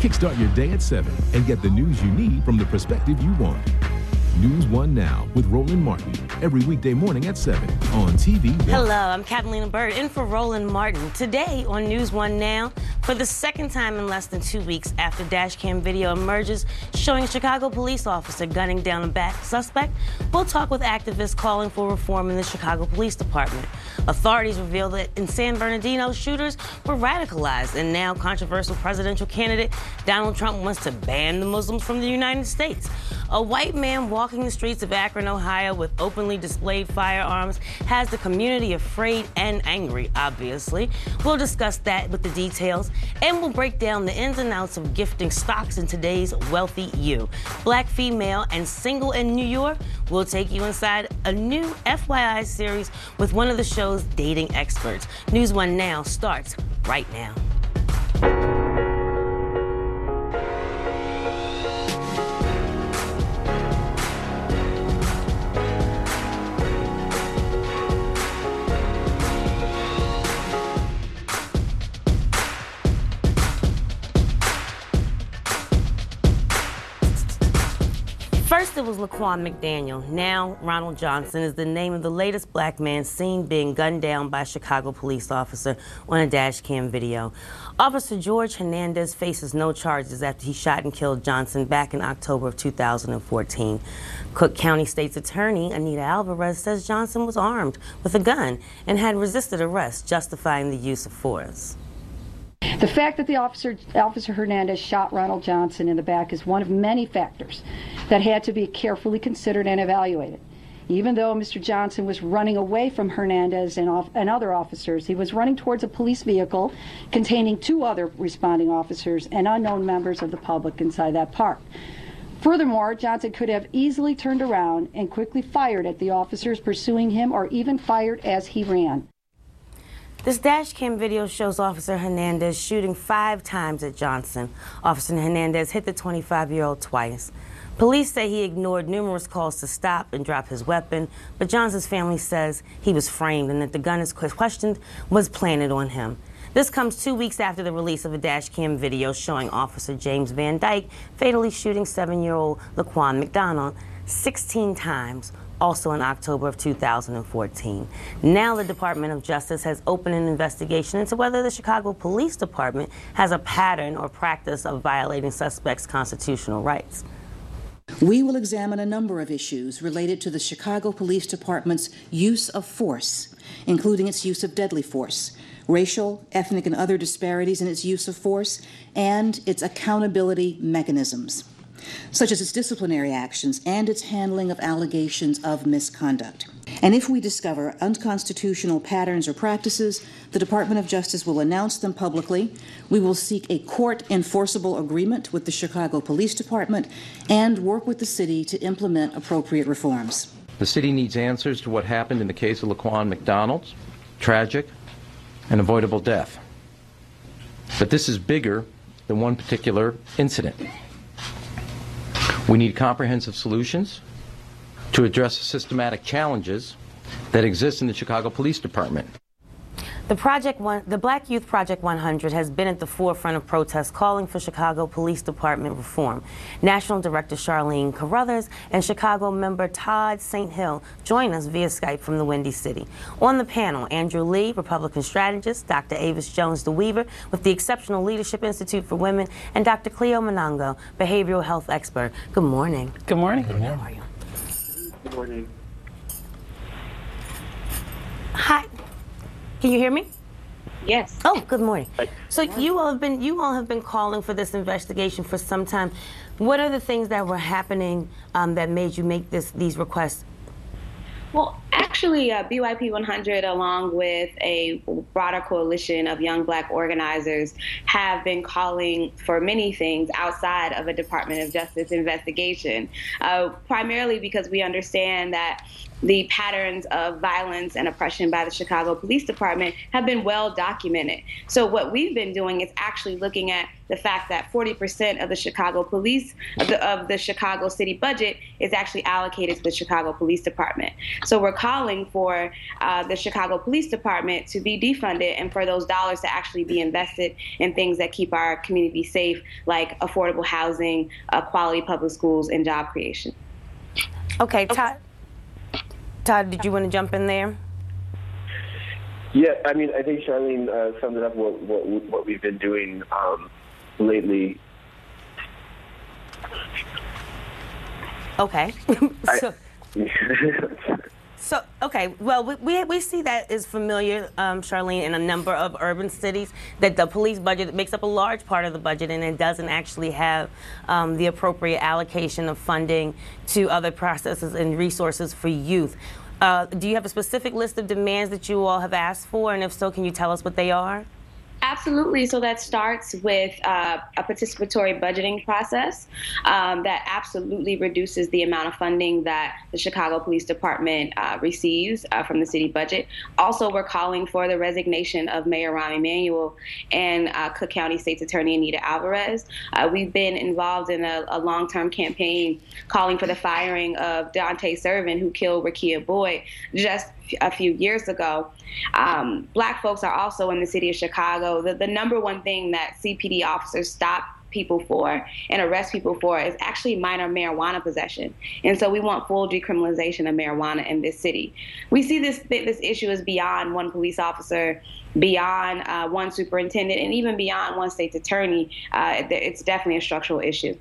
Kickstart your day at 7 and get the news you need from the perspective you want. News One Now with Roland Martin, every weekday morning at 7 on TV One. Hello, I'm Catalina Bird in for Roland Martin. Today on News One Now, for the second time in less than 2 weeks after dashcam video emerges showing a Chicago police officer gunning down a black suspect, we'll talk with activists calling for reform in the Chicago Police Department. Authorities reveal that in San Bernardino, shooters were radicalized, and now controversial presidential candidate Donald Trump wants to ban the Muslims from the United States. A white man walking the streets of Akron, Ohio with openly displayed firearms has the community afraid and angry, obviously. We'll discuss that with the details, and we'll break down the ins and outs of gifting stocks in today's wealthy you. Black, female, and single in New York, we'll take you inside a new FYI series with one of the show's dating experts. News One Now starts right now. First, it was Laquan McDaniel. Now, Ronald Johnson is the name of the latest black man seen being gunned down by a Chicago police officer on a dashcam video. Officer George Hernandez faces no charges after he shot and killed Johnson back in October of 2014. Cook County State's Attorney Anita Alvarez says Johnson was armed with a gun and had resisted arrest, justifying the use of force. The fact that the Officer Hernandez shot Ronald Johnson in the back is one of many factors that had to be carefully considered and evaluated. Even though Mr. Johnson was running away from Hernandez and other officers, he was running towards a police vehicle containing two other responding officers and unknown members of the public inside that park. Furthermore, Johnson could have easily turned around and quickly fired at the officers pursuing him, or even fired as he ran. This dashcam video shows Officer Hernandez shooting 5 times at Johnson. Officer Hernandez hit the 25-year-old twice. Police say he ignored numerous calls to stop and drop his weapon, but Johnson's family says he was framed and that the gun is questioned was planted on him. This comes 2 weeks after the release of a dashcam video showing Officer James Van Dyke fatally shooting 7-year-old Laquan McDonald 16 times, also in October of 2014. Now the Department of Justice has opened an investigation into whether the Chicago Police Department has a pattern or practice of violating suspects' constitutional rights. We will examine a number of issues related to the Chicago Police Department's use of force, including its use of deadly force, racial, ethnic, and other disparities in its use of force, and its accountability mechanisms, such as its disciplinary actions and its handling of allegations of misconduct. And if we discover unconstitutional patterns or practices, the Department of Justice will announce them publicly. We will seek a court-enforceable agreement with the Chicago Police Department and work with the city to implement appropriate reforms. The city needs answers to what happened in the case of Laquan McDonald's tragic and avoidable death. But this is bigger than one particular incident. We need comprehensive solutions to address the systematic challenges that exist in the Chicago Police Department. The Black Youth Project 100 has been at the forefront of protests calling for Chicago Police Department reform. National Director Charlene Carruthers and Chicago member Todd St. Hill join us via Skype from the Windy City. On the panel, Andrew Lee, Republican strategist, Dr. Avis Jones-DeWeaver with the Exceptional Leadership Institute for Women, and Dr. Cleo Monongo, behavioral health expert. Good morning. Good morning. Good morning. How are you? Good morning. Hi. Can you hear me? Yes. Oh, good morning. So you all have been calling for this investigation for some time. What are the things that were happening that made you make these requests? Well, actually, BYP 100, along with a broader coalition of young Black organizers, have been calling for many things outside of a Department of Justice investigation, primarily because we understand that the patterns of violence and oppression by the Chicago Police Department have been well documented. So what we've been doing is actually looking at the fact that 40% of the Chicago police, of the Chicago city budget is actually allocated to the Chicago Police Department. So we're calling for the Chicago Police Department to be defunded and for those dollars to actually be invested in things that keep our community safe, like affordable housing, quality public schools, and job creation. Okay, Todd, did you want to jump in there? Yeah, I mean, I think Charlene summed it up what we've been doing lately. Okay. Okay, well, we see that is familiar, Charlene, in a number of urban cities, that the police budget makes up a large part of the budget and it doesn't actually have the appropriate allocation of funding to other processes and resources for youth. Do you have a specific list of demands that you all have asked for? And if so, can you tell us what they are? Absolutely. So that starts with a participatory budgeting process that absolutely reduces the amount of funding that the Chicago Police Department receives from the city budget. Also, we're calling for the resignation of Mayor Rahm Emanuel and Cook County State's Attorney Anita Alvarez. We've been involved in a long-term campaign calling for the firing of Dante Servin, who killed Rekia Boyd just a few years ago. Black folks are also in the city of Chicago. The number one thing that CPD officers stop people for and arrest people for is actually minor marijuana possession. And so we want full decriminalization of marijuana in this city. We see this issue as beyond one police officer, beyond one superintendent, and even beyond one state's attorney. It's definitely a structural issue.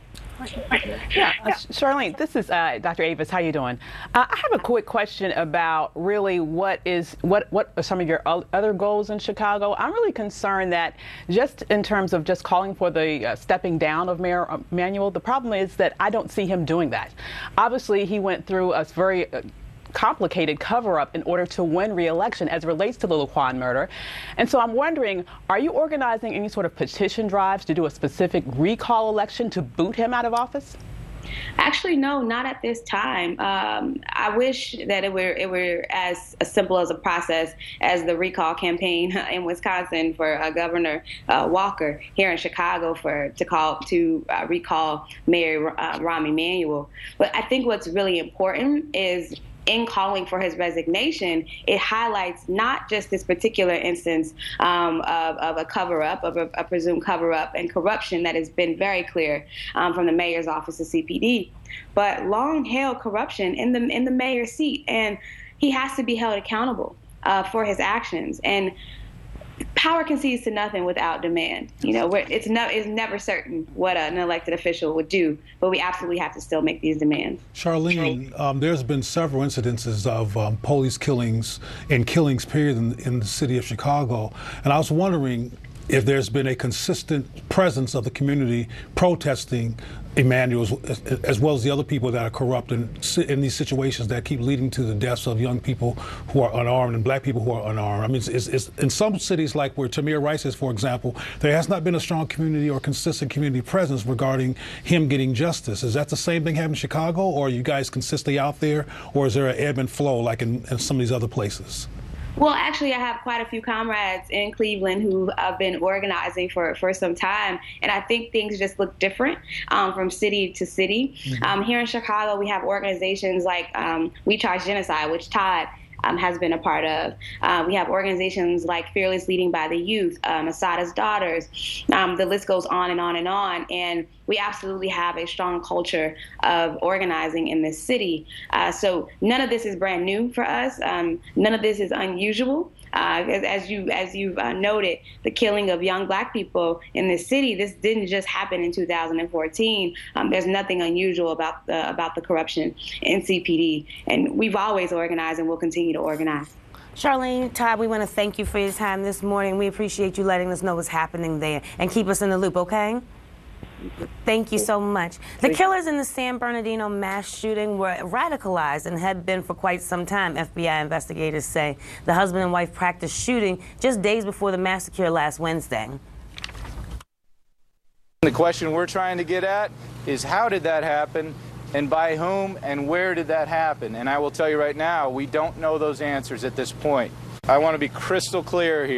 Yeah, Charlene, this is Dr. Avis. How you doing? I have a quick question about really what are some of your other goals in Chicago. I'm really concerned that just in terms of just calling for the stepping down of Mayor Emanuel, the problem is that I don't see him doing that. Obviously, he went through a very complicated cover-up in order to win re-election as it relates to the Laquan murder. And so I'm wondering, are you organizing any sort of petition drives to do a specific recall election to boot him out of office? Actually, no, not at this time. I wish that it were as simple as a process as the recall campaign in Wisconsin for Governor Walker, here in Chicago to recall Mayor Rahm Emanuel. But I think what's really important is, in calling for his resignation, it highlights not just this particular instance of a cover-up, of a presumed cover-up and corruption that has been very clear from the mayor's office of CPD, but long-held corruption in the mayor's seat. And he has to be held accountable for his actions. And power concedes to nothing without demand. You know, it's never certain what an elected official would do, but we absolutely have to still make these demands. Charlene, there's been several incidences of police killings and killings, period, in the city of Chicago. And I was wondering if there's been a consistent presence of the community protesting Emanuel, as well as the other people that are corrupt in these situations that keep leading to the deaths of young people who are unarmed and black people who are unarmed. I mean, it's in some cities like where Tamir Rice is, for example, there has not been a strong community or consistent community presence regarding him getting justice. Is that the same thing happening in Chicago, or are you guys consistently out there, or is there an ebb and flow like in some of these other places? Well, actually, I have quite a few comrades in Cleveland who have been organizing for some time, and I think things just look different from city to city. Mm-hmm. Here in Chicago, we have organizations like We Charge Genocide, which Todd has been a part of. We have organizations like Fearless Leading by the Youth, Asada's Daughters. The list goes on and on and on. And we absolutely have a strong culture of organizing in this city. So none of this is brand new for us. None of this is unusual. As you've noted, the killing of young black people in this city, this didn't just happen in 2014. There's nothing unusual about the corruption in CPD, and we've always organized and will continue to organize. Charlene, Todd, we want to thank you for your time this morning. We appreciate you letting us know what's happening there, and keep us in the loop, okay? Thank you so much. The killers in the San Bernardino mass shooting were radicalized and had been for quite some time, FBI investigators say. The husband and wife practiced shooting just days before the massacre last Wednesday. The question we're trying to get at is, how did that happen, and by whom, and where did that happen? And I will tell you right now, we don't know those answers at this point. I want to be crystal clear here.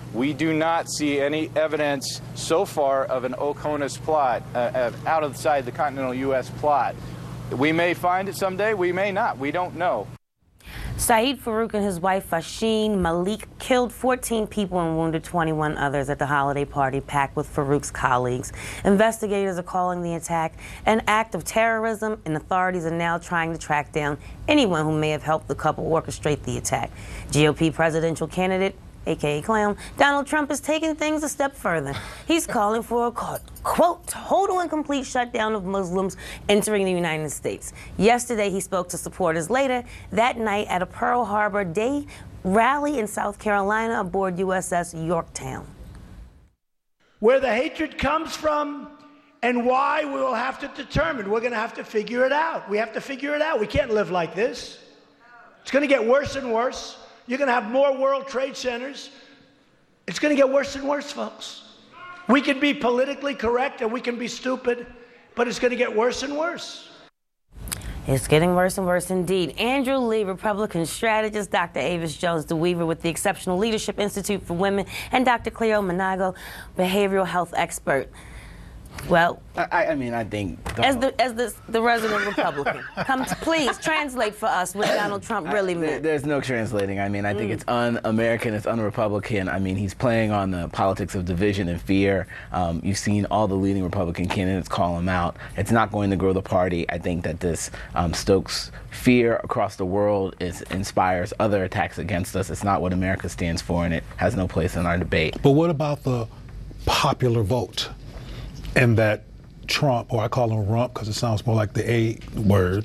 We do not see any evidence so far of an Oconus plot, outside the continental U.S. plot. We may find it someday, we may not, we don't know. Saeed Farouk and his wife Fasheen Malik killed 14 people and wounded 21 others at the holiday party packed with Farouk's colleagues. Investigators are calling the attack an act of terrorism, and authorities are now trying to track down anyone who may have helped the couple orchestrate the attack. GOP presidential candidate, a.k.a. Clown, Donald Trump is taking things a step further. He's calling for a, quote, total and complete shutdown of Muslims entering the United States. Yesterday, he spoke to supporters later that night at a Pearl Harbor Day rally in South Carolina aboard USS Yorktown. Where the hatred comes from and why, we will have to determine. We're going to have to figure it out. We have to figure it out. We can't live like this. It's going to get worse and worse. You're going to have more World Trade Centers. It's going to get worse and worse, folks. We can be politically correct and we can be stupid, but it's going to get worse and worse. It's getting worse and worse indeed. Andrew Lee, Republican strategist, Dr. Avis Jones-DeWeaver with the Exceptional Leadership Institute for Women, and Dr. Cleo Manago, behavioral health expert. Well, I mean, I think as the resident Republican, please translate for us what Donald Trump really meant. There's no translating. I mean, I think it's un-American, it's un-Republican. I mean, he's playing on the politics of division and fear. You've seen all the leading Republican candidates call him out. It's not going to grow the party. I think that this stokes fear across the world. It inspires other attacks against us. It's not what America stands for, and it has no place in our debate. But what about the popular vote? And that Trump, or I call him Rump because it sounds more like the A word.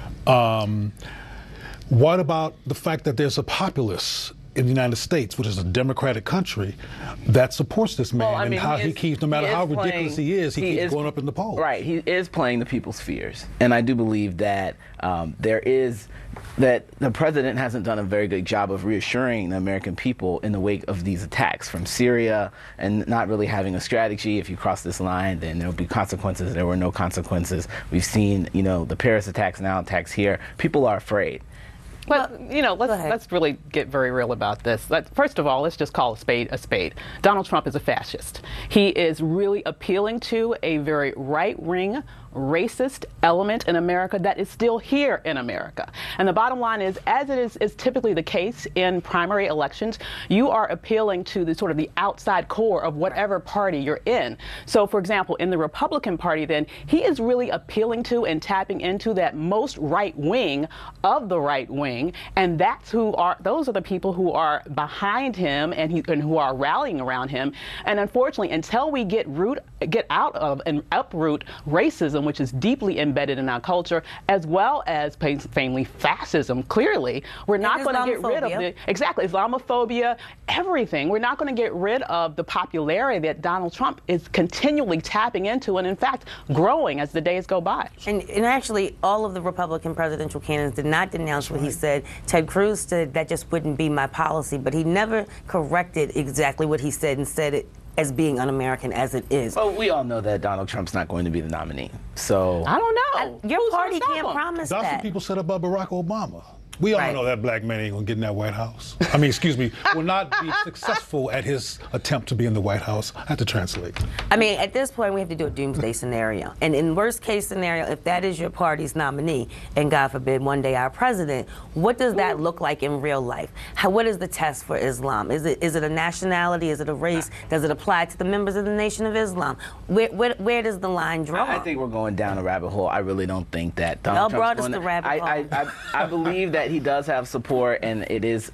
What about the fact that there's a populace in the United States, which is a democratic country, that supports this man, well, I mean, and how he keeps, no matter how ridiculous he is, he keeps going up in the polls. Right, he is playing the people's fears. And I do believe that that the president hasn't done a very good job of reassuring the American people in the wake of these attacks from Syria, and not really having a strategy. If you cross this line, then there will be consequences. There were no consequences. We've seen, the Paris attacks, now attacks here. People are afraid. But, let's really get very real about this. First of all, let's just call a spade a spade. Donald Trump is a fascist. He is really appealing to a very right-wing, racist element in America that is still here in America. And the bottom line is, as it is typically the case in primary elections, you are appealing to the sort of the outside core of whatever party you're in. So, for example, in the Republican Party, then, he is really appealing to and tapping into that most right wing of the right wing, and those are the people who are behind him and who are rallying around him. And unfortunately, until we get out of and uproot racism, which is deeply embedded in our culture, as well as family fascism, clearly, we're not going to get rid of Islamophobia, everything. We're not going to get rid of the popularity that Donald Trump is continually tapping into, and in fact, growing as the days go by. And actually, all of the Republican presidential candidates did not denounce what he said. Ted Cruz said that just wouldn't be my policy, but he never corrected exactly what he said and said it as being un-American as it is. Well, we all know that Donald Trump's not going to be the nominee. So I don't know. Your party can't promise that. That's what people set up by Barack Obama. We all know that black man ain't gonna get in that White House. I mean, excuse me, will not be successful at his attempt to be in the White House. I have to translate. I mean, at this point, we have to do a doomsday scenario. And in worst case scenario, if that is your party's nominee, and God forbid, one day our president, what does that look like in real life? What is the test for Islam? Is it a nationality? Is it a race? Does it apply to the members of the Nation of Islam? Where does the line draw? I think we're going down a rabbit hole. I really don't think that Donald Trump's going to. I believe that he does have support, and it is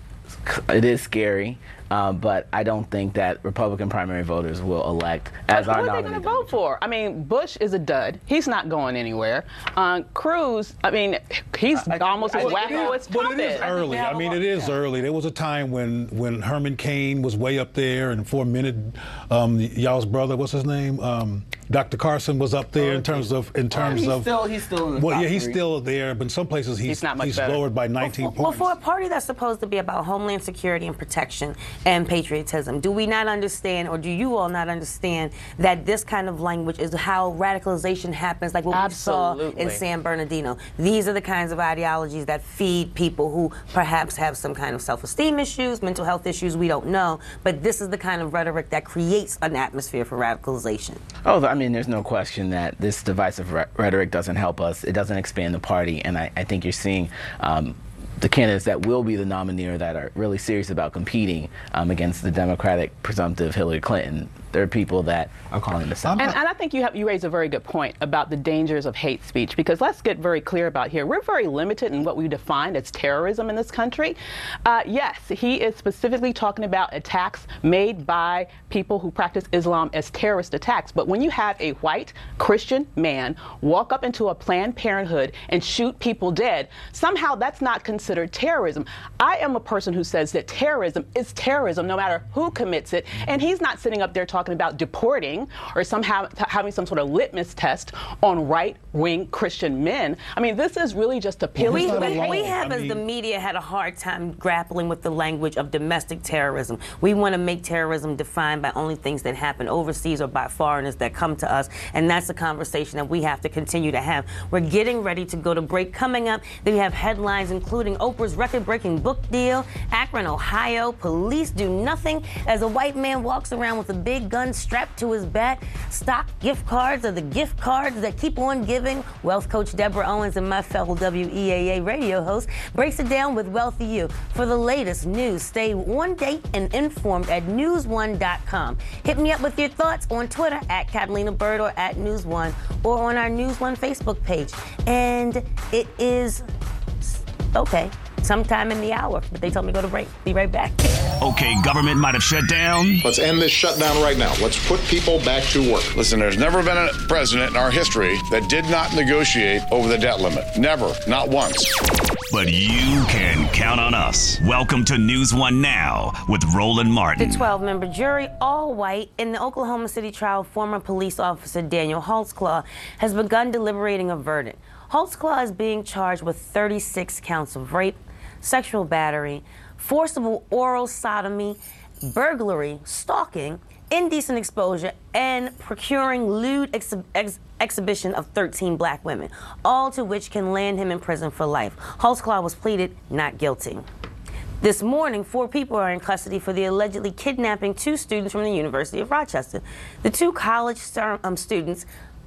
scary, but I don't think that Republican primary voters will elect as our nominee. What are they going to vote for? I mean, Bush is a dud. He's not going anywhere. Cruz, I mean, he's almost as wacko as Trump is. But it is early. I mean, it is early. There was a time when Herman Cain was way up there, and for a minute, y'all's brother, what's his name? Dr. Carson was up there in terms of he's still in the well, top yeah, he's three. still there, but in some places he's lowered by 19 points. Well, for a party that's supposed to be about homeland security and protection and patriotism, do we not understand, or do you all not understand, that this kind of language is how radicalization happens, like what we saw in San Bernardino? These are the kinds of ideologies that feed people who perhaps have some kind of self-esteem issues, mental health issues, we don't know, but this is the kind of rhetoric that creates an atmosphere for radicalization. Oh, I mean, there's no question that this divisive rhetoric doesn't help us. It doesn't expand the party, and I think you're seeing the candidates that will be the nominee or that are really serious about competing against the Democratic presumptive Hillary Clinton. There are people that are calling this out. And I think you raise a very good point about the dangers of hate speech, because let's get very clear about here. We're very limited in what we define as terrorism in this country. Yes, he is specifically talking about attacks made by people who practice Islam as terrorist attacks. But when you have a white Christian man walk up into a Planned Parenthood and shoot people dead, somehow that's not considered terrorism. I am a person who says that terrorism is terrorism no matter who commits it, and he's not sitting up there talking about deporting or somehow having some sort of litmus test on right-wing Christian men. I mean, this is really just appealing to the hate. We have, as the media, had a hard time grappling with the language of domestic terrorism. We want to make terrorism defined by only things that happen overseas or by foreigners that come to us, and that's a conversation that we have to continue to have. We're getting ready to go to break. Coming up, we have headlines including Oprah's record-breaking book deal, Akron, Ohio, police do nothing as a white man walks around with a big gun strapped to his back. Stock gift cards are the gift cards that keep on giving. Wealth coach Deborah Owens and my fellow WEAA radio host breaks it down with Wealthy You. For the latest news, stay on date and informed at newsone.com. Hit me up with your thoughts on Twitter at Catalina Bird or at News One, or on our News One Facebook page. And it is sometime in the hour, but they told me to go to break. Be right back. Okay, government might have shut down. Let's end this shutdown right now. Let's put people back to work. Listen, there's never been a president in our history that did not negotiate over the debt limit. Never. Not once. But you can count on us. Welcome to News One Now with Roland Martin. The 12-member jury, all white, in the Oklahoma City trial of former police officer Daniel Holtzclaw has begun deliberating a verdict. Holtzclaw is being charged with 36 counts of rape, sexual battery, forcible oral sodomy, burglary, stalking, indecent exposure, and procuring lewd exhibition of 13 black women, all to which can land him in prison for life. Holtzclaw was pleaded not guilty. This morning, 4 people are in custody for the allegedly kidnapping 2 students from the University of Rochester. The 2 college students,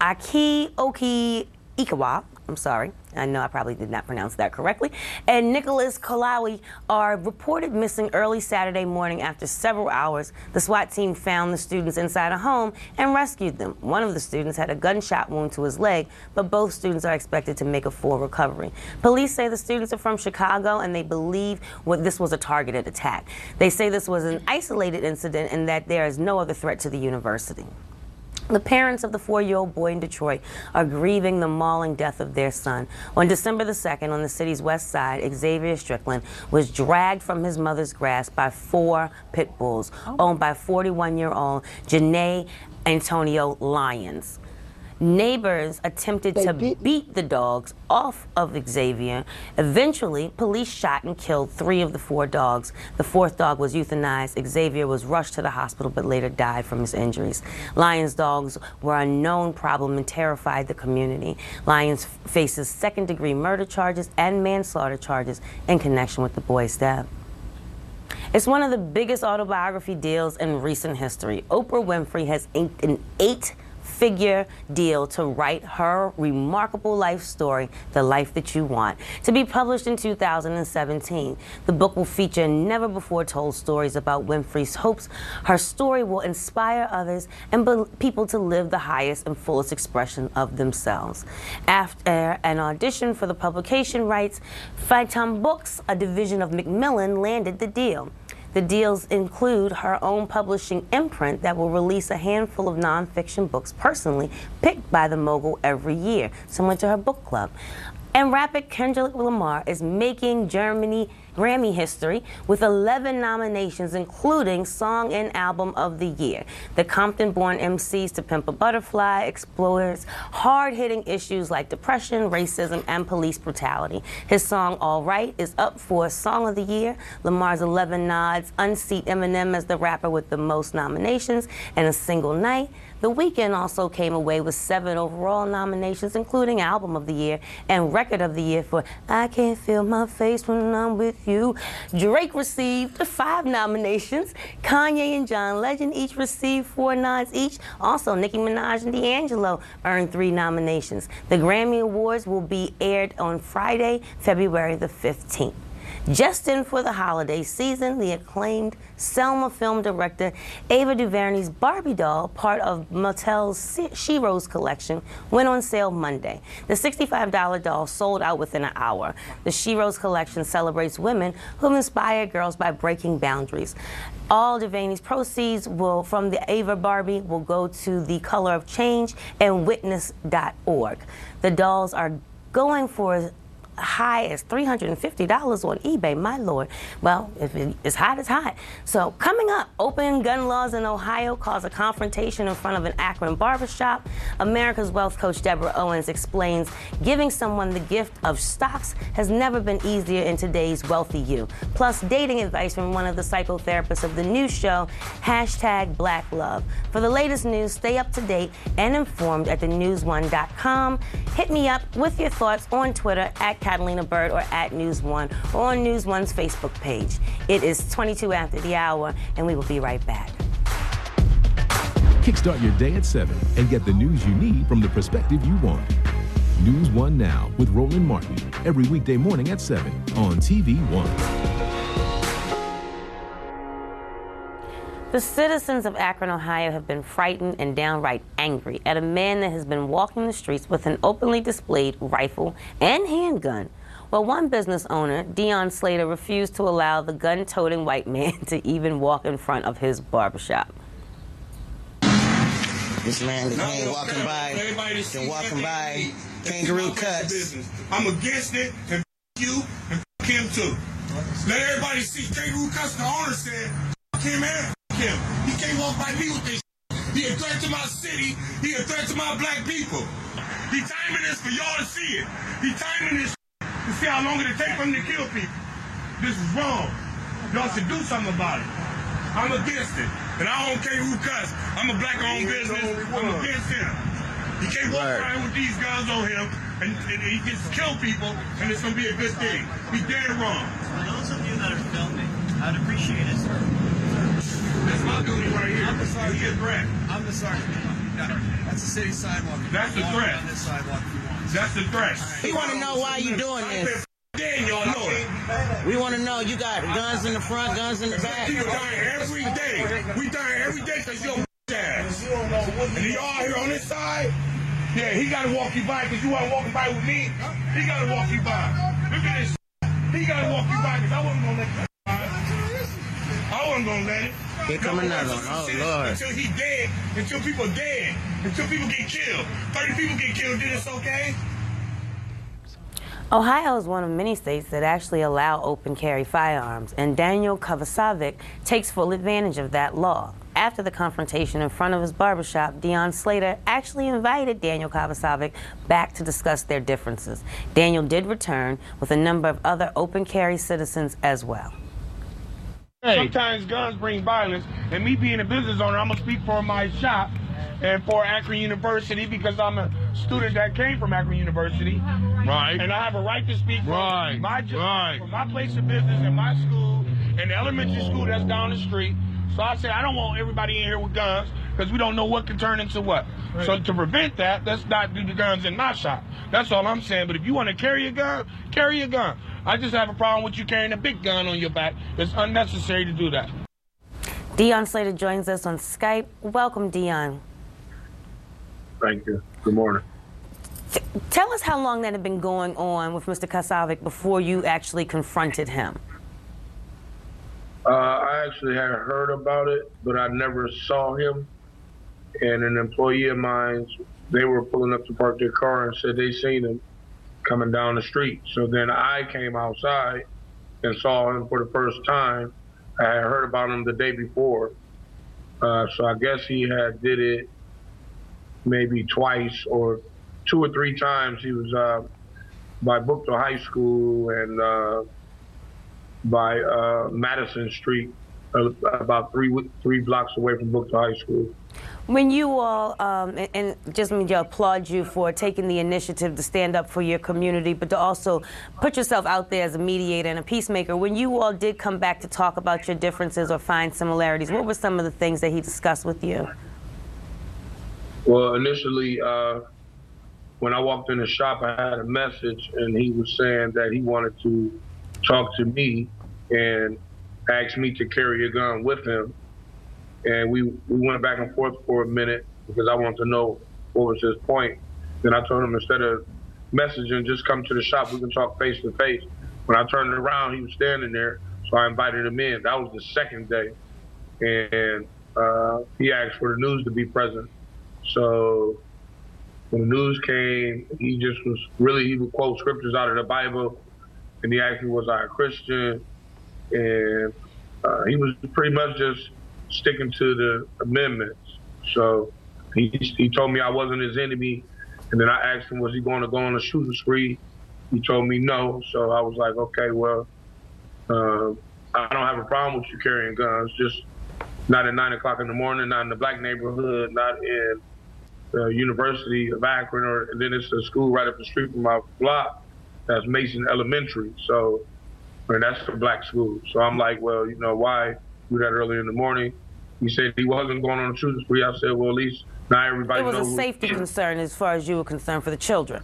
Aki Oki Ikawa, I'm sorry, I know I probably did not pronounce that correctly, and Nicholas Kalawi are reported missing early Saturday morning. After several hours, the SWAT team found the students inside a home and rescued them. One of the students had a gunshot wound to his leg, but both students are expected to make a full recovery. Police say the students are from Chicago, and they believe this was a targeted attack. They say this was an isolated incident and that there is no other threat to the university. The parents of the 4-year-old boy in Detroit are grieving the mauling death of their son. On December the 2nd, on the city's west side, Xavier Strickland was dragged from his mother's grasp by 4 pit bulls owned by 41-year-old Janae Antonio Lyons. Neighbors attempted to beat the dogs off of Xavier. Eventually, police shot and killed 3 of the 4 dogs. The 4th dog was euthanized. Xavier was rushed to the hospital but later died from his injuries. Lyons' dogs were a known problem and terrified the community. Lyons faces second-degree murder charges and manslaughter charges in connection with the boy's death. It's one of the biggest autobiography deals in recent history. Oprah Winfrey has inked an 8-figure deal to write her remarkable life story, The Life That You Want, to be published in 2017. The book will feature never-before-told stories about Winfrey's hopes. Her story will inspire others and people to live the highest and fullest expression of themselves. After an audition for the publication rights, Phaeton Books, a division of Macmillan, landed the deal. The deals include her own publishing imprint that will release a handful of nonfiction books personally picked by the mogul every year, similar to her book club. And rapper Kendrick Lamar is making Germany Grammy history with 11 nominations, including Song and Album of the Year. The Compton-born MC's To Pimp a Butterfly explores hard-hitting issues like depression, racism, and police brutality. His song All Right is up for Song of the Year. Lamar's 11 nods unseat Eminem as the rapper with the most nominations in a single night. The Weeknd also came away with 7 overall nominations, including Album of the Year and Record of the Year for I Can't Feel My Face When I'm With You. Drake received 5 nominations. Kanye and John Legend each received 4 nods each. Also, Nicki Minaj and D'Angelo earned 3 nominations. The Grammy Awards will be aired on Friday, February the 15th. Just in for the holiday season, the acclaimed Selma film director Ava DuVernay's Barbie doll, part of Mattel's She Rose collection, went on sale Monday. The $65 doll sold out within an hour. The She Rose collection celebrates women who have inspired girls by breaking boundaries. All DuVernay's proceeds from the Ava Barbie will go to the Color of Change and Witness.org. The dolls are going for high as $350 on eBay, my lord. Well, if it's hot, it's hot. So coming up, open gun laws in Ohio cause a confrontation in front of an Akron barbershop. America's Wealth coach Deborah Owens explains giving someone the gift of stocks has never been easier in today's wealthy you. Plus, dating advice from one of the psychotherapists of the new show, #BlackLove. For the latest news, stay up to date and informed at thenews1.com. Hit me up with your thoughts on Twitter at Catalina Bird or at News One or on News One's Facebook page. It is 22 after the hour, and we will be right back. Kickstart your day at 7 and get the news you need from the perspective you want. News One Now with Roland Martin, every weekday morning at 7 on TV One. The citizens of Akron, Ohio have been frightened and downright angry at a man that has been walking the streets with an openly displayed rifle and handgun. Well, one business owner, Dion Slater, refused to allow the gun-toting white man to even walk in front of his barbershop. This man is walking by, kangaroo cuts. I'm against it, and you, and him too. Let everybody see kangaroo cuts. The owner said, him and him. He can't walk by me with this. He a threat to my city. He a threat to my black people. He timing this for y'all to see it. He timing this to see how long it'll take for him to kill people. This is wrong. Y'all should do something about it. I'm against it. And I own kangaroo cuts. I'm a black-owned business. I'm against him. He can't walk around with these guns on him, and he gets to kill people, and it's going to be a good thing. He's dead wrong. For those of you that are filming, I'd appreciate it, sir. That's my duty right here. I'm the sergeant. He's a threat. I'm the sergeant. That's the city sidewalk. That's the threat. On this sidewalk if you want. That's the threat. We want to know why you're doing this. Then y'all know it. We want to know you got guns in the front, guns in the back. People dying every day. We dying every day because you're ass. And y'all here on this side, yeah, he got to walk you by because you weren't walking by with me. He got to walk you by. Look at this. He got to walk you by because I wasn't going to let that by. I wasn't going to let it. Here come another one. Oh, Lord. Until he dead, until people dead, until people get killed. 30 people get killed, then it's okay? Ohio is one of many states that actually allow open carry firearms, and Daniel Kovacevic takes full advantage of that law. After the confrontation in front of his barbershop, Dion Slater actually invited Daniel Kovacevic back to discuss their differences. Daniel did return with a number of other open carry citizens as well. Sometimes guns bring violence, and me being a business owner, I'm going to speak for my shop and for Akron University because I'm a student that came from Akron University. Right. And I have a right to speak for my place of business and my school and the elementary school that's down the street. So I said, I don't want everybody in here with guns because we don't know what can turn into what. Right. So to prevent that, let's not do the guns in my shop. That's all I'm saying. But if you want to carry a gun, carry a gun. I just have a problem with you carrying a big gun on your back. It's unnecessary to do that. Dion Slater joins us on Skype. Welcome, Dion. Thank you. Good morning. Tell us how long that had been going on with Mr. Kovacevic before you actually confronted him. I actually had heard about it, but I never saw him. And an employee of mine, they were pulling up to park their car and said they seen him coming down the street. So then I came outside and saw him for the first time. I had heard about him the day before. So I guess he had did it maybe twice or 2 or 3 times. He was by Bookto High School and by Madison Street, about three blocks away from Bookto High School. When you all, and just need to applaud you for taking the initiative to stand up for your community, but to also put yourself out there as a mediator and a peacemaker. When you all did come back to talk about your differences or find similarities, what were some of the things that he discussed with you? Well, initially, when I walked in the shop, I had a message, and he was saying that he wanted to talk to me and asked me to carry a gun with him. And we went back and forth for a minute because I wanted to know what was his point. Then I told him, instead of messaging, just come to the shop. We can talk face to face. When I turned around, he was standing there, so I invited him in. That was the second day. And he asked for the news to be present. So when the news came, he would quote scriptures out of the Bible. And he asked me, was I a Christian? And he was pretty much just sticking to the amendments. So he told me I wasn't his enemy. And then I asked him, was he going to go on a shooting spree? He told me no. So I was like, okay, well, I don't have a problem with you carrying guns, just not at 9 o'clock in the morning, not in the black neighborhood, not in the University of Akron, and then it's a school right up the street from my block. That's Mason Elementary. So, and that's a black school. So I'm like, well, you know, why do that early in the morning? He said he wasn't going on a shooting spree. I said, well, at least now everybody knows. It was a safety concern as far as you were concerned for the children.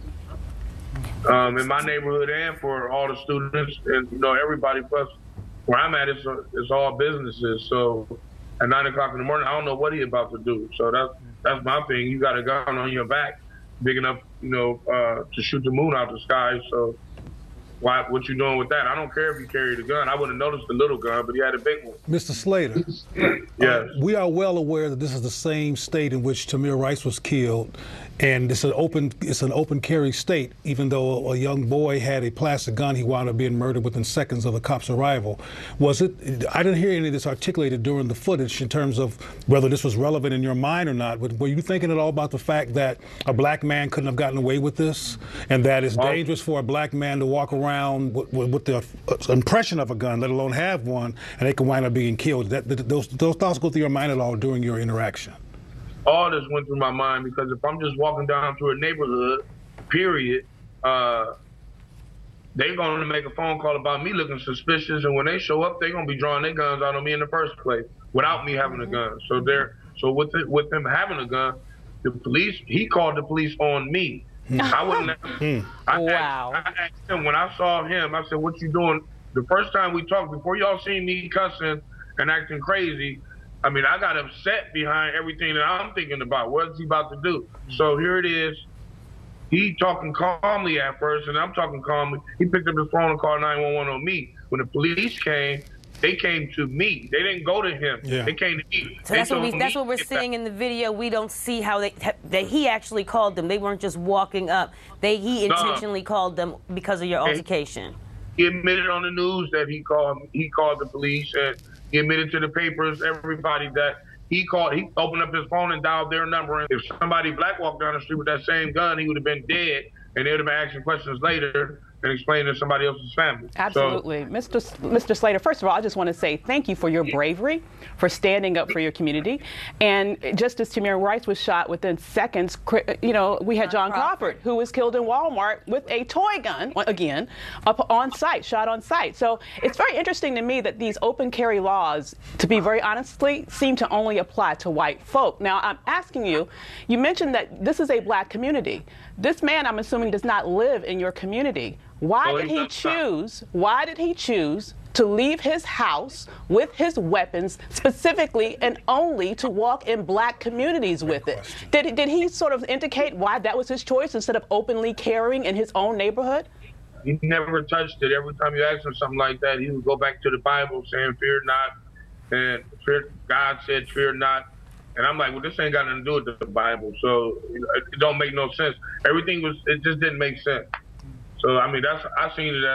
In my neighborhood and for all the students and, you know, everybody. Plus, where I'm at, it's all businesses. So at 9 o'clock in the morning, I don't know what he's about to do. So that's my thing. You got a gun on your back, big enough, you know, to shoot the moon out the sky. So what you doing with that? I don't care if you carried a gun. I would have noticed the little gun, but he had a big one. Mr. Slater, yes. We are well aware that this is the same state in which Tamir Rice was killed, and it's an open carry state. Even though a young boy had a plastic gun, he wound up being murdered within seconds of the cops' arrival. I didn't hear any of this articulated during the footage in terms of whether this was relevant in your mind or not. Were you thinking at all about the fact that a black man couldn't have gotten away with this, and that it's dangerous for a black man to walk around with the impression of a gun, let alone have one, and they can wind up being killed? Those thoughts go through your mind at all during your interaction? All this went through my mind, because if I'm just walking down through a neighborhood, period, they're going to make a phone call about me looking suspicious, and when they show up, they're going to be drawing their guns out on me in the first place without me having a gun. So with them having a gun, he called the police on me. I wouldn't have. I asked him, when I saw him, I said, what you doing? The first time we talked, before y'all seen me cussing and acting crazy, I mean, I got upset behind everything that I'm thinking about. What's he about to do? So here it is. He talking calmly at first, and I'm talking calmly. He picked up his phone and called 911 on me. When the police came, they came to me. They didn't go to him. Yeah. They came to me. So that's what we're seeing in the video. We don't see how that he actually called them. They weren't just walking up. He intentionally called them because of your altercation. He admitted on the news that he called the police, and he admitted to the papers, everybody, that he opened up his phone and dialed their number. And if somebody black walked down the street with that same gun, he would have been dead, and they would have been asking questions later and explain to somebody else's family. Absolutely. So, Mr. Slater, first of all, I just want to say thank you for your bravery, for standing up for your community. And just as Tamir Rice was shot within seconds, you know, we had John Crawford, who was killed in Walmart with a toy gun, again, shot on site. So it's very interesting to me that these open carry laws, to be very honestly, seem to only apply to white folk. Now, I'm asking you, you mentioned that this is a black community. This man, I'm assuming, does not live in your community. Why did he choose to leave his house with his weapons specifically and only to walk in black communities with it? Did he sort of indicate why that was his choice instead of openly carrying in his own neighborhood? He never touched it. Every time you ask him something like that, he would go back to the Bible saying, fear not. And God said, fear not. And I'm like, well, this ain't got nothing to do with the Bible. So it don't make no sense. It just didn't make sense. So, I mean, I seen it as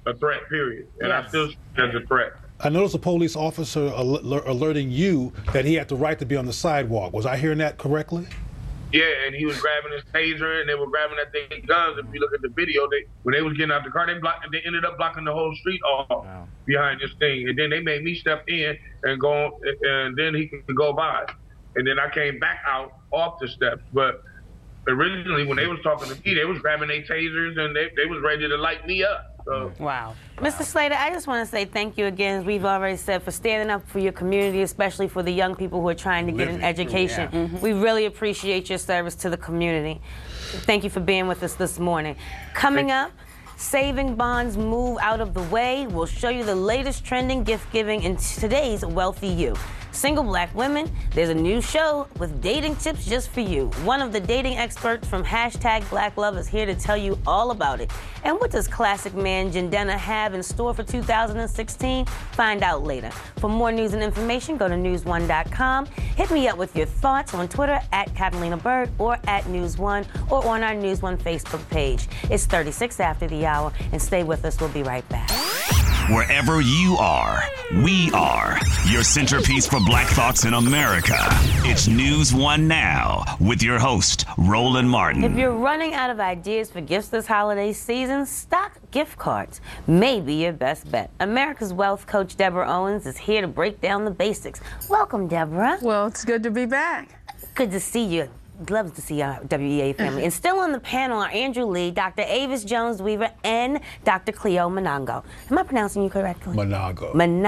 a threat, period. And Yes. I still see it as a threat. I noticed a police officer alerting you that he had the right to be on the sidewalk. Was I hearing that correctly? Yeah, and he was grabbing his taser, and they were grabbing that thing guns. If you look at the video, when they was getting out the car, they ended up blocking the whole street off behind this thing. And then they made me step in and go, and then he could go by. And then I came back out off the steps. But originally, when they was talking to me, they was grabbing their tasers, and they was ready to light me up. So. Wow. Mr. Slater, I just want to say thank you again, as we've already said, for standing up for your community, especially for the young people who are trying to get an education. We really appreciate your service to the community. Thank you for being with us this morning. Coming up, saving bonds move out of the way. We'll show you the latest trending gift giving in today's Wealthy You. Single black women, there's a new show with dating tips just for you. One of the dating experts from #BlackLove is here to tell you all about it. And what does classic man Jindena have in store for 2016? Find out later. For more news and information, go to news1.com. Hit me up with your thoughts on Twitter @Catalina Bird or @News1 or on our News One Facebook page. It's 36 after the hour, and stay with us. We'll be right back. Wherever you are, we are your centerpiece for Black thoughts in America. It's News One Now with your host, Roland Martin. If you're running out of ideas for gifts this holiday season, stock gift cards may be your best bet. America's Wealth coach Deborah Owens is here to break down the basics. Welcome, Deborah. Well, it's good to be back. Good to see you. Love to see our WEA family. And still on the panel are Andrew Lee, Dr. Avis Jones-Weaver, and Dr. Cleo Manago. Am I pronouncing you correctly? Manago.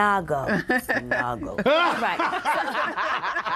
Manago. All right.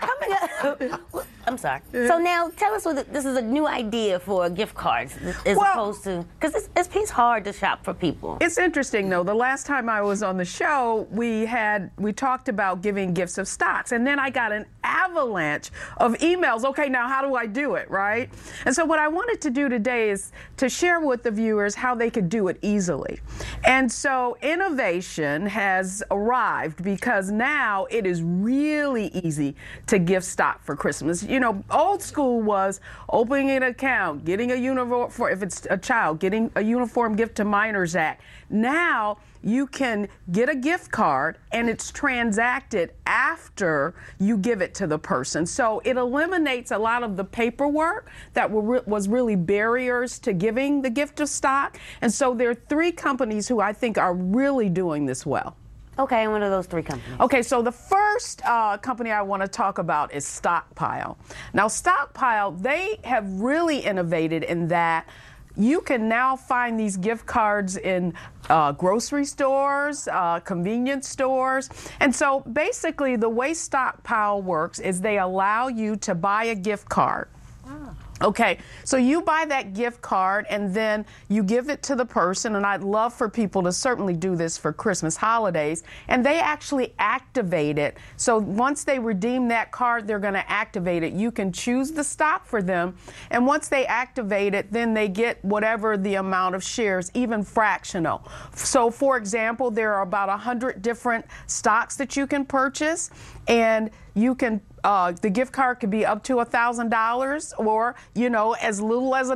Coming up, I'm sorry. So now, tell us what this is a new idea for gift cards, as opposed to, because it's hard to shop for people. It's interesting, though. The last time I was on the show, we talked about giving gifts of stocks, and then I got an avalanche of emails. Okay, now how do I do it, right? And so what I wanted to do today is to share with the viewers how they could do it easily. And so innovation has arrived because now it is really easy to gift stock for Christmas. You know, old school was opening an account, getting a uniform, if it's a child, getting a uniform gift to Minors Act. Now you can get a gift card and it's transacted after you give it to the person. So it eliminates a lot of the paperwork that was really barriers to giving the gift of stock. And so there are 3 companies who I think are really doing this well. Okay, and what are those 3 companies? Okay, so the first company I want to talk about is Stockpile. Now, Stockpile, they have really innovated in that you can now find these gift cards in grocery stores, convenience stores. And so basically the way Stockpile works is they allow you to buy a gift card. Okay, so you buy that gift card and then you give it to the person, and I'd love for people to certainly do this for Christmas holidays, and they actually activate it. So once they redeem that card, they're going to activate it. You can choose the stock for them, and once they activate it, then they get whatever the amount of shares, even fractional. So for example, there are about 100 different stocks that you can purchase, and you can the gift card could be up to $1,000 or, you know, as little as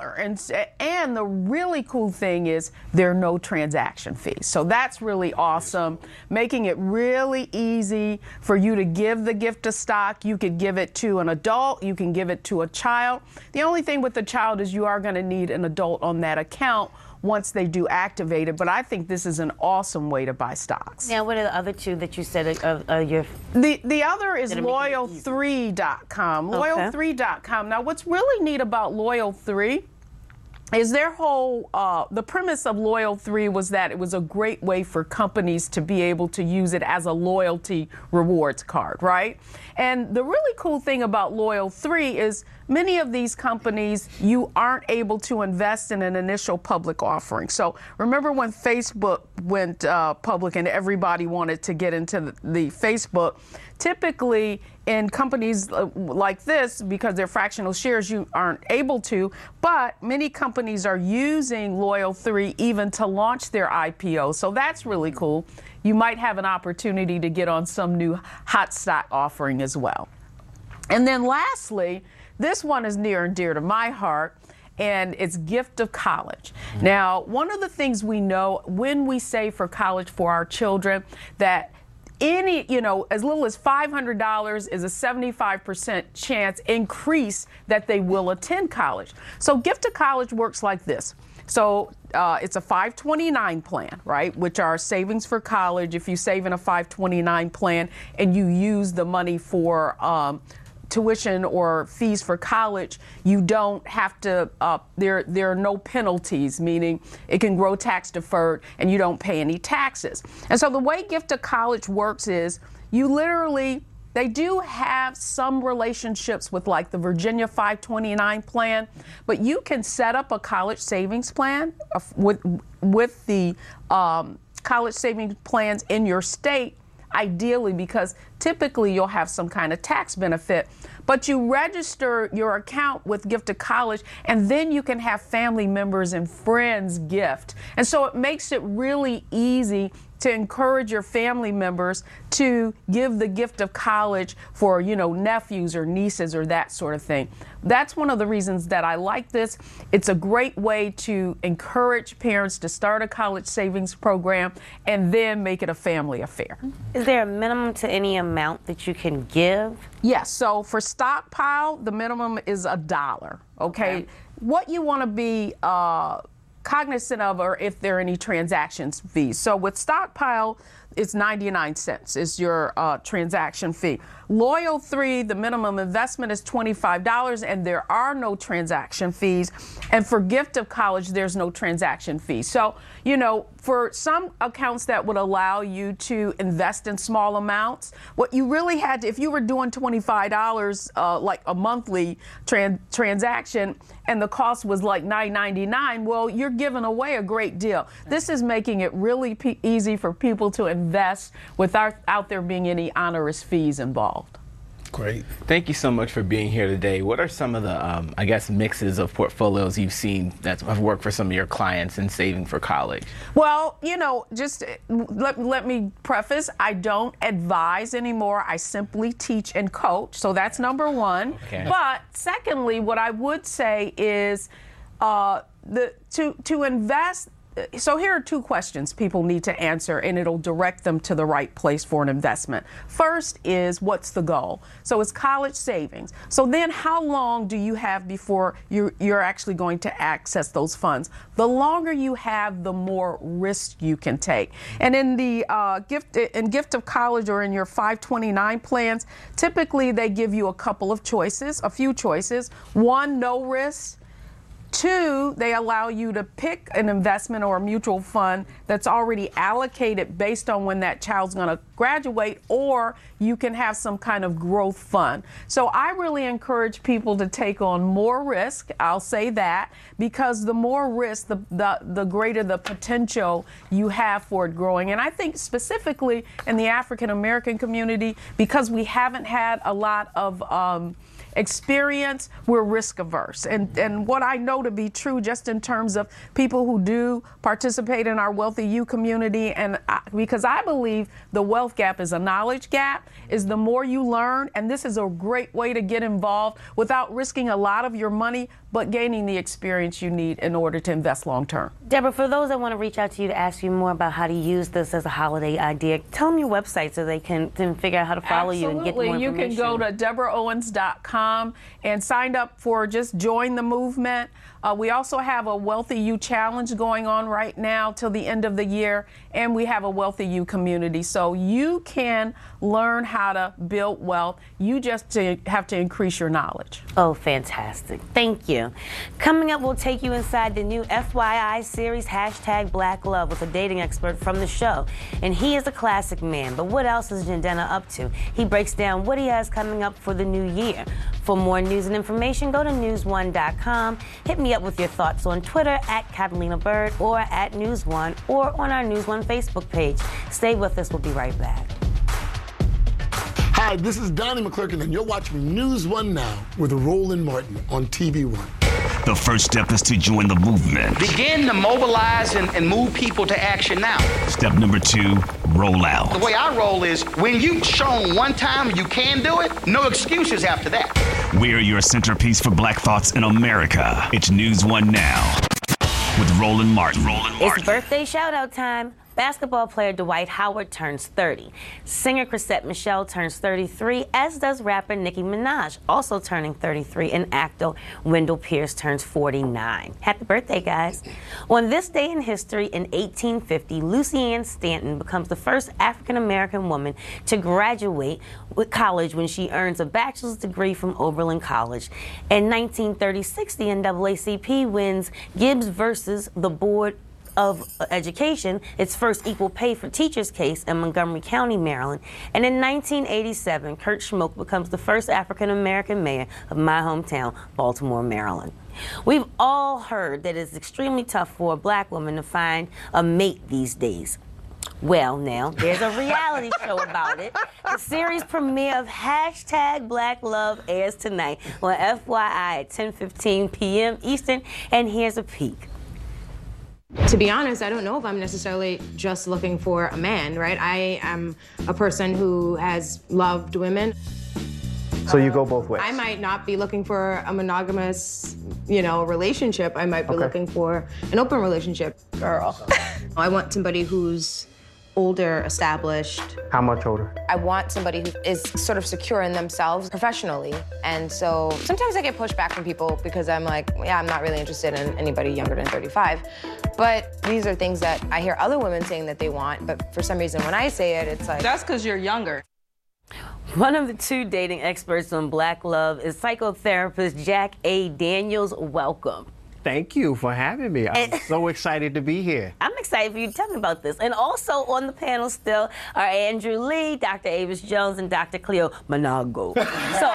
$1. And the really cool thing is there are no transaction fees. So that's really awesome, making it really easy for you to give the gift of stock. You could give it to an adult. You can give it to a child. The only thing with the child is you are going to need an adult on that account once they do activate it, but I think this is an awesome way to buy stocks. Now, what are the other 2 that you said your... The other is Loyal3.com. Okay. Loyal3.com. Now, what's really neat about Loyal3 is their whole, the premise of Loyal3 was that it was a great way for companies to be able to use it as a loyalty rewards card, right? And the really cool thing about Loyal3 is many of these companies, you aren't able to invest in an initial public offering. So remember when Facebook went public and everybody wanted to get into the Facebook, typically in companies like this, because they're fractional shares, you aren't able to, but many companies are using Loyal3 even to launch their IPO. So that's really cool. You might have an opportunity to get on some new hot stock offering as well. And then lastly, this one is near and dear to my heart, and it's Gift of College. Now, one of the things we know when we save for college for our children, that as little as $500 is a 75% chance increase that they will attend college. So Gift of College works like this. So it's a 529 plan, right, which are savings for college. If you save in a 529 plan and you use the money for tuition or fees for college, you don't have to, there are no penalties, meaning it can grow tax deferred and you don't pay any taxes. And so the way Gift of College works is they do have some relationships with like the Virginia 529 plan, but you can set up a college savings plan with the college savings plans in your state, ideally, because typically you'll have some kind of tax benefit. But you register your account with Gift of College, and then you can have family members and friends gift. And so it makes it really easy to encourage your family members to give the gift of college for, nephews or nieces or that sort of thing. That's one of the reasons that I like this. It's a great way to encourage parents to start a college savings program and then make it a family affair. Is there a minimum to any amount that you can give? Yes. So for Stockpile, the minimum is $1. Okay. What you want to be cognizant of or if there are any transactions fees. So with Stockpile, it's 99 cents is your transaction fee. Loyal 3, the minimum investment is $25 and there are no transaction fees. And for Gift of College, there's no transaction fee. So, for some accounts that would allow you to invest in small amounts, what you really had to, if you were doing $25 like a monthly transaction and the cost was like $9.99, well, you're giving away a great deal. This is making it really easy for people to invest without there being any onerous fees involved. Great. Thank you so much for being here today. What are some of the, mixes of portfolios you've seen that have worked for some of your clients in saving for college? Well, just let me preface, I don't advise anymore. I simply teach and coach. So that's number one. Okay. But secondly, what I would say is to invest. So here are two questions people need to answer, and it'll direct them to the right place for an investment. First is, what's the goal? So it's college savings. So then how long do you have before you're actually going to access those funds? The longer you have, the more risk you can take. And in the Gift of College or in your 529 plans, typically they give you a few choices. One, no risk. 2, they allow you to pick an investment or a mutual fund that's already allocated based on when that child's going to graduate, or you can have some kind of growth fund. So I really encourage people to take on more risk. I'll say that, because the more risk, the greater the potential you have for it growing. And I think specifically in the African American community, because we haven't had a lot of experience, we're risk averse. And what I know to be true, just in terms of people who do participate in our Wealthy You community, and because I believe the wealth gap is a knowledge gap, is the more you learn, and this is a great way to get involved without risking a lot of your money, but gaining the experience you need in order to invest long term. Deborah, for those that want to reach out to you to ask you more about how to use this as a holiday idea, tell them your website so they can figure out how to follow you and get more information. You can go to DeborahOwens.com and sign up for just join the movement. We also have a Wealthy You Challenge going on right now till the end of the year, and we have a Wealthy You community. So you can learn how to build wealth. You just have to increase your knowledge. Oh, fantastic. Thank you. Coming up, we'll take you inside the new FYI series, #BlackLove, with a dating expert from the show. And he is a classic man, but what else is Jandena up to? He breaks down what he has coming up for the new year. For more news and information, go to newsone.com. Hit me up with your thoughts on Twitter @Catalina Bird or @News1 or on our News One Facebook page. Stay with us. We'll be right back. Hi, this is Donnie McClurkin, and you're watching News One Now with Roland Martin on TV One. The first step is to join the movement. Begin to mobilize and move people to action now. Step number 2, roll out. The way I roll is when you've shown one time you can do it, no excuses after that. We're your centerpiece for Black Thoughts in America. It's News One Now with Roland Martin. It's birthday shout-out time. Basketball player Dwight Howard turns 30. Singer Chrisette Michele turns 33, as does rapper Nicki Minaj, also turning 33, and actor Wendell Pierce turns 49. Happy birthday, guys. On this day in history, in 1850, Lucy Ann Stanton becomes the first African-American woman to graduate with college when she earns a bachelor's degree from Oberlin College. In 1936, the NAACP wins Gibbs versus the Board of Education, its first equal pay for teachers case in Montgomery County, Maryland. And in 1987, Kurt Schmoke becomes the first African-American mayor of my hometown, Baltimore, Maryland. We've all heard that it's extremely tough for a black woman to find a mate these days. Well, now, there's a reality show about it. The series premiere of #Black Love airs tonight on FYI at 10:15 p.m. Eastern, and here's a peek. To be honest, I don't know if I'm necessarily just looking for a man, right? I am a person who has loved women. So you go both ways? I might not be looking for a monogamous, relationship. I might be looking for an open relationship. Girl. I want somebody who's older, established. How much older? I want somebody who is sort of secure in themselves professionally. And so sometimes I get pushed back from people because I'm like, yeah, I'm not really interested in anybody younger than 35. But these are things that I hear other women saying that they want, but for some reason when I say it, it's like... That's because you're younger. One of the two dating experts on Black Love is psychotherapist Jack A. Daniels. Welcome. Thank you for having me. I'm so excited to be here. I'm excited for you to tell me about this. And also on the panel still are Andrew Lee, Dr. Avis Jones, and Dr. Cleo Manago. So,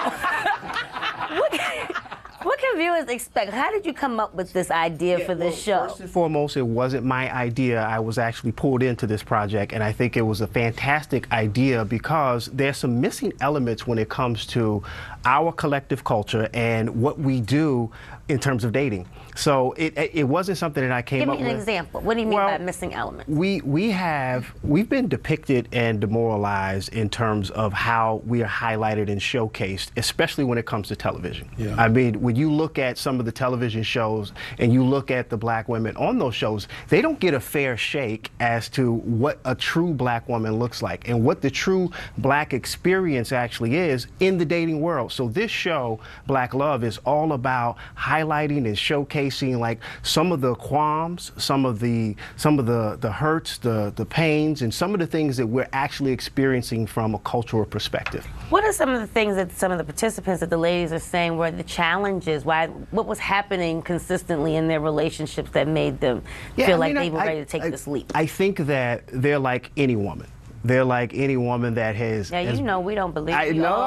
what can viewers expect? How did you come up with this idea for this show? First and foremost, it wasn't my idea. I was actually pulled into this project, and I think it was a fantastic idea because there's some missing elements when it comes to our collective culture and what we do in terms of dating. So it wasn't something that I came up with. Give me an example. What do you mean by missing elements? We've been depicted and demoralized in terms of how we are highlighted and showcased, especially when it comes to television. Yeah. I mean, when you look at some of the television shows and you look at the black women on those shows, they don't get a fair shake as to what a true black woman looks like and what the true black experience actually is in the dating world. So this show, Black Love, is all about highlighting and showcasing like some of the qualms, some of the hurts, the pains, and some of the things that we're actually experiencing from a cultural perspective. What are some of the things that some of the participants, that the ladies are saying, were the challenges? What was happening consistently in their relationships that made them feel like they were ready to take this leap? I think that they're like any woman. They're like any woman that has... Now, we don't believe you. No.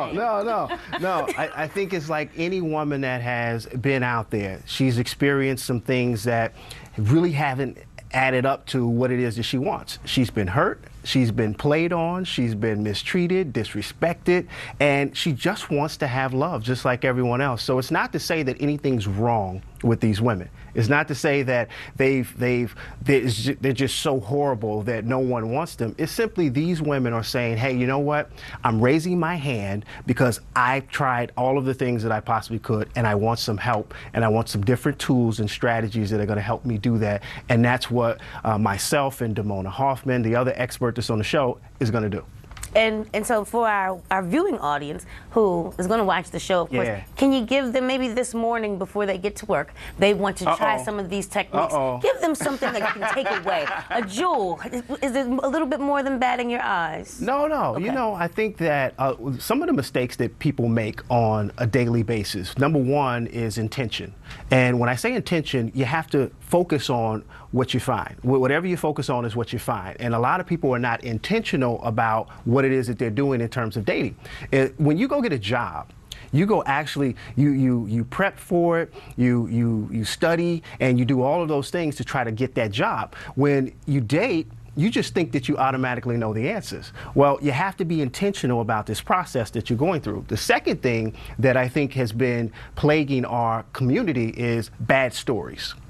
I think it's like any woman that has been out there. She's experienced some things that really haven't added up to what it is that she wants. She's been hurt. She's been played on, she's been mistreated, disrespected, and she just wants to have love just like everyone else. So it's not to say that anything's wrong with these women. It's not to say that they're just so horrible that no one wants them. It's simply these women are saying, hey, you know what? I'm raising my hand because I've tried all of the things that I possibly could, and I want some help, and I want some different tools and strategies that are going to help me do that. And that's what myself and Damona Hoffman, the other expert that's on the show, is going to do. And so for our viewing audience who is going to watch the show, of course, can you give them maybe this morning before they get to work, they want to try some of these techniques, give them something that you can take away. A jewel, is it a little bit more than batting your eyes? No. Okay. You know, I think that some of the mistakes that people make on a daily basis, number one is intention. And when I say intention, you have to focus on what you find. Whatever you focus on is what you find. And a lot of people are not intentional about what it is that they're doing in terms of dating. When you go get a job, you go actually, you prep for it, you study, and you do all of those things to try to get that job. When you date, you just think that you automatically know the answers. Well, you have to be intentional about this process that you're going through. The second thing that I think has been plaguing our community is bad stories.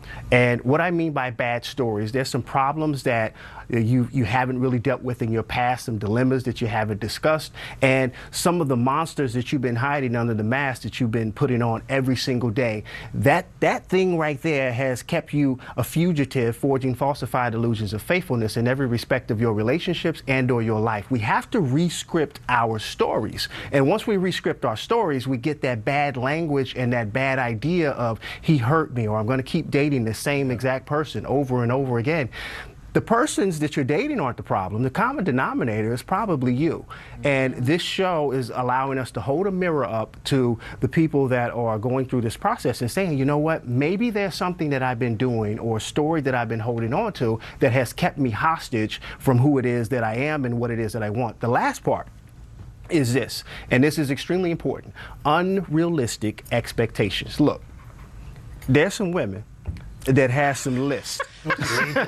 And what I mean by bad stories, there's some problems that you haven't really dealt with in your past, some dilemmas that you haven't discussed, and some of the monsters that you've been hiding under the mask that you've been putting on every single day. That thing right there has kept you a fugitive, forging falsified illusions of faithfulness in every respect of your relationships and or your life. We have to re-script our stories. And once we re-script our stories, we get that bad language and that bad idea of he hurt me, or I'm going to keep dating the same exact person over and over again. The persons that you're dating aren't the problem. The common denominator is probably you. And this show is allowing us to hold a mirror up to the people that are going through this process and saying, you know what, maybe there's something that I've been doing or a story that I've been holding on to that has kept me hostage from who it is that I am and what it is that I want. The last part is this, and this is extremely important: unrealistic expectations. Look, there's some women that has some lists. They've made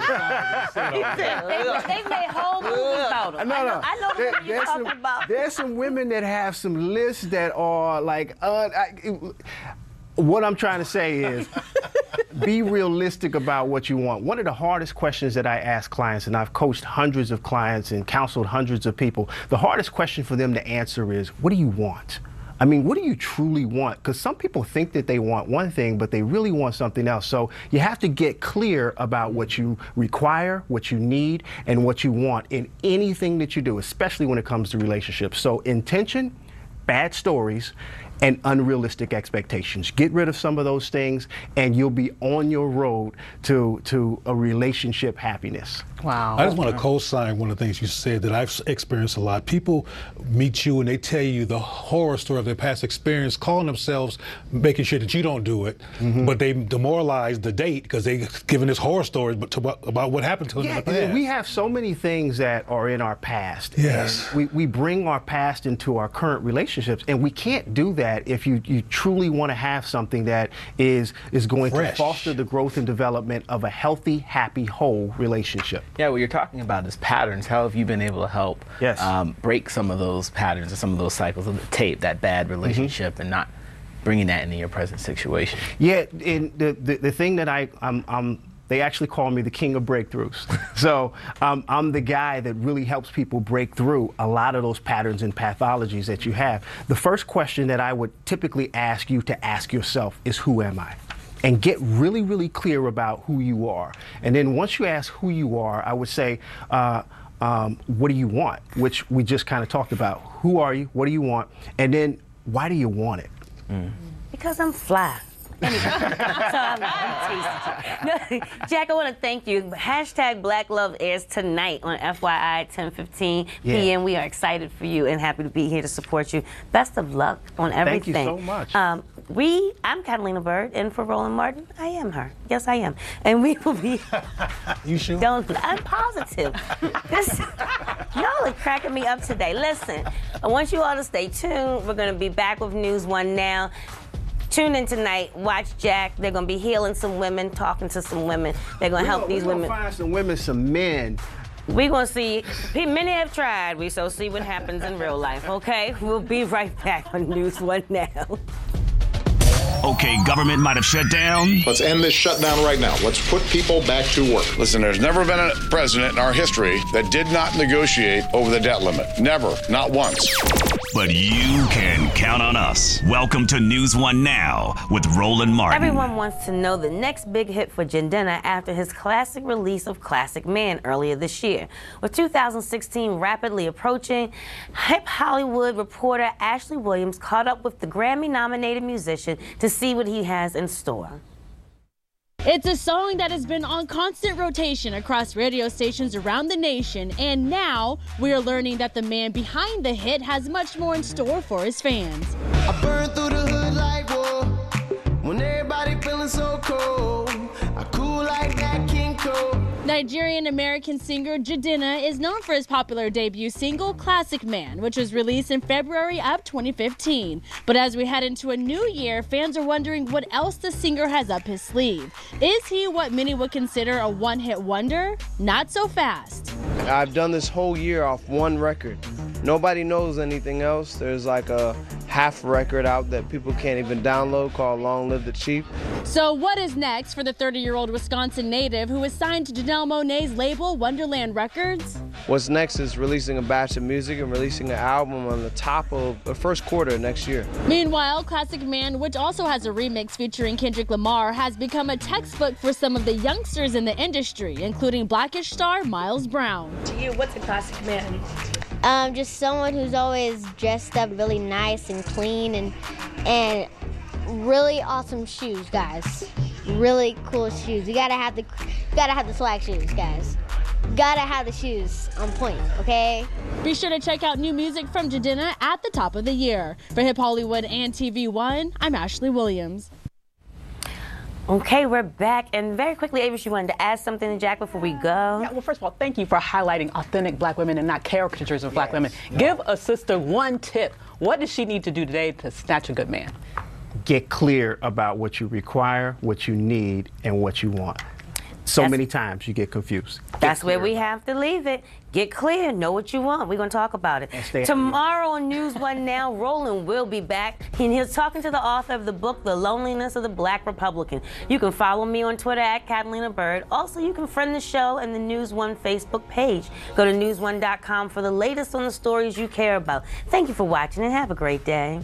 whole movies about them. I know the women you're talking about. There's some women that have some lists that are like, what I'm trying to say is, be realistic about what you want. One of the hardest questions that I ask clients, and I've coached hundreds of clients and counseled hundreds of people, the hardest question for them to answer is, what do you want? I mean, what do you truly want? Because some people think that they want one thing, but they really want something else. So you have to get clear about what you require, what you need, and what you want in anything that you do, especially when it comes to relationships. So intention, bad stories, and unrealistic expectations. Get rid of some of those things, and you'll be on your road to a relationship happiness. Wow. I just want to co-sign one of the things you said that I've experienced a lot. People meet you and they tell you the horror story of their past experience, calling themselves making sure that you don't do it, but they demoralize the date because they've given this horror story about what happened to them in the past. We have so many things that are in our past. Yes. And we bring our past into our current relationships, and we can't do that if you truly want to have something that is going to foster the growth and development of a healthy, happy, whole relationship. Yeah, what you're talking about is patterns. How have you been able to help break some of those patterns or some of those cycles of the tape, that bad relationship, and not bringing that into your present situation? Yeah, and the thing that they actually call me the king of breakthroughs. So I'm the guy that really helps people break through a lot of those patterns and pathologies that you have. The first question that I would typically ask you to ask yourself is, who am I? And get really, really clear about who you are. And then once you ask who you are, I would say, what do you want? Which we just kind of talked about. Who are you? What do you want? And then why do you want it? Because I'm fly. Anyway, Jack, I want to thank you. Hashtag Black Love airs tonight on FYI at 10:15 p.m. We are excited for you and happy to be here to support you. Best of luck on everything. Thank you so much. I'm Catalina Bird, and for Roland Martin, I am her. Yes, I am. And we will be... You sure? I'm positive. Y'all are cracking me up today. Listen, I want you all to stay tuned. We're going to be back with News One Now. Tune in tonight. Watch Jack. They're going to be healing some women, talking to some women. They're going to help these women. We're going to find some women, some men. We're going to see. Many have tried. We shall see what happens in real life, okay? We'll be right back on News One Now. Okay, government might have shut down. Let's end this shutdown right now. Let's put people back to work. Listen, there's never been a president in our history that did not negotiate over the debt limit. Never. Not once. But you can count on us. Welcome to News One Now with Roland Martin. Everyone wants to know the next big hit for Jidenna after his classic release of Classic Man earlier this year. With 2016 rapidly approaching, hip Hollywood reporter Ashley Williams caught up with the Grammy-nominated musician to see what he has in store. It's a song that has been on constant rotation across radio stations around the nation, and now we are learning that the man behind the hit has much more in store for his fans. I burn through the hood like war, when everybody feeling so cold. I cool like that King Cole. Nigerian-American singer Jidenna is known for his popular debut single, Classic Man, which was released in February of 2015. But as we head into a new year, fans are wondering what else the singer has up his sleeve. Is he what many would consider a one-hit wonder? Not so fast. I've done this whole year off one record. Nobody knows anything else. There's like a half record out that people can't even download called Long Live the Chief. So what is next for the 30-year-old Wisconsin native who is signed to Janelle Monáe's label, Wonderland Records? What's next is releasing a batch of music and releasing an album on the top of the first quarter next year. Meanwhile, Classic Man, which also has a remix featuring Kendrick Lamar, has become a textbook for some of the youngsters in the industry, including Blackish star Miles Brown. To you, what's a classic man? Just someone who's always dressed up really nice and clean and really awesome shoes, guys. Really cool shoes. You gotta have the swag shoes, guys. Gotta have the shoes on point, okay? Be sure to check out new music from Jidenna at the top of the year. For Hip Hollywood and TV1, I'm Ashley Williams. Okay, we're back. And very quickly, Avis, you wanted to add something to Jack before we go? Yeah, well, first of all, thank you for highlighting authentic black women and not caricatures of black women. Give a sister one tip. What does she need to do today to snatch a good man? Get clear about what you require, what you need, and what you want. Many times you get confused. That's where we have to leave it. Get clear, know what you want. We're going to talk about it. Tomorrow on News One Now, Roland will be back, and he's talking to the author of the book, The Loneliness of the Black Republican. You can follow me on Twitter at Catalina Bird. Also, you can friend the show and the News One Facebook page. Go to newsone.com for the latest on the stories you care about. Thank you for watching, and have a great day.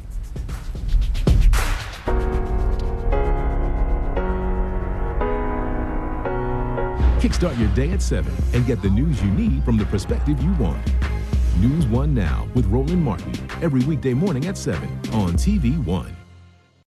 Kickstart your day at 7 and get the news you need from the perspective you want. News One Now with Roland Martin, every weekday morning at 7 on TV1.